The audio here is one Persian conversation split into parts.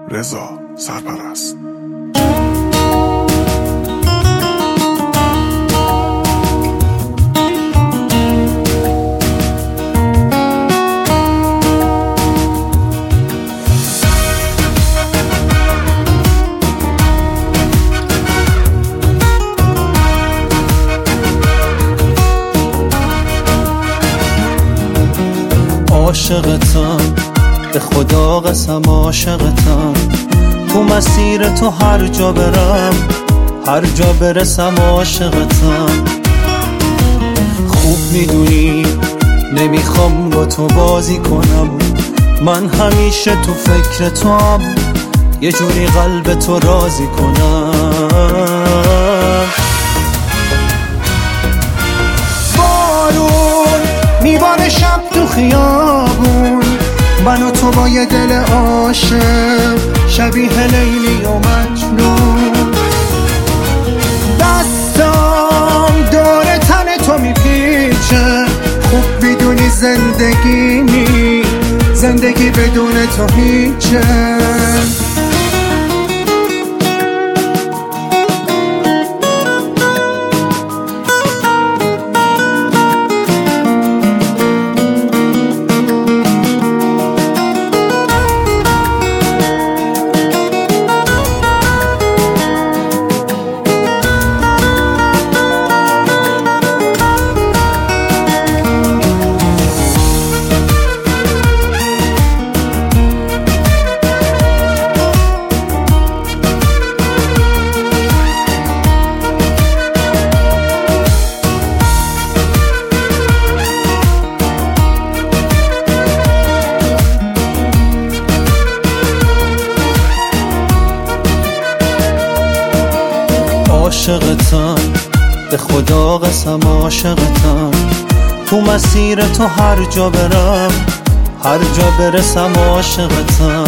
رضا سرپرست. عاشقتم، به خدا قسم عاشقتم. تو مسیر تو هر جا برم، هر جا برسم عاشقتم. خوب میدونی نمیخوام با تو بازی کنم، من همیشه تو فکر تو هم، یه جوری قلب تو راضی کنم. بارون میباره شب تو خیابون، من و تو با یه دل عاشق، شبیه لیلی و مجنون. دستام دور تن تو میپیچه، خوب میدونی زندگی بدون تو هیچه. عاشقتم، به خدا قسم عاشقتم. تو مسیر تو هر جا برم، هر جا برسم عاشقتم.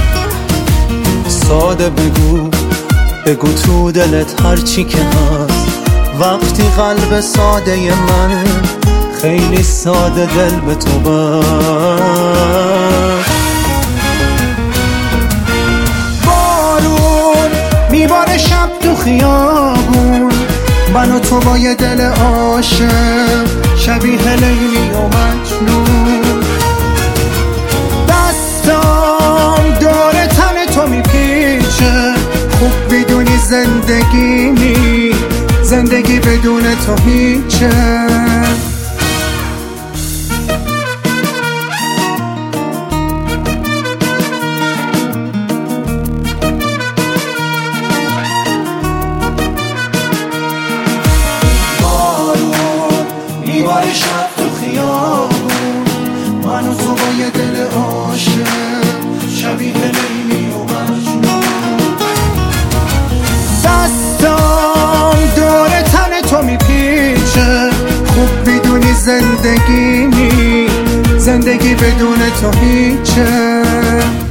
ساده بگو تو دلت هر چی که هست، وقتی قلب ساده من خیلی ساده دل به تو بست. بارون میباره شب تو خیابون، من و تو با یه دل عاشق، شبیه لیلی و مجنون. دستام دور تن تو میپیچه، خوب میدونی زندگی بدون تو هیچه. میباره شب تو خیابون، من و تو با یه دل عاشق، شبیه لیلی و مجنون. دستام دور تن تو میپیچه، خوب میدونی زندگی بدون تو هیچه.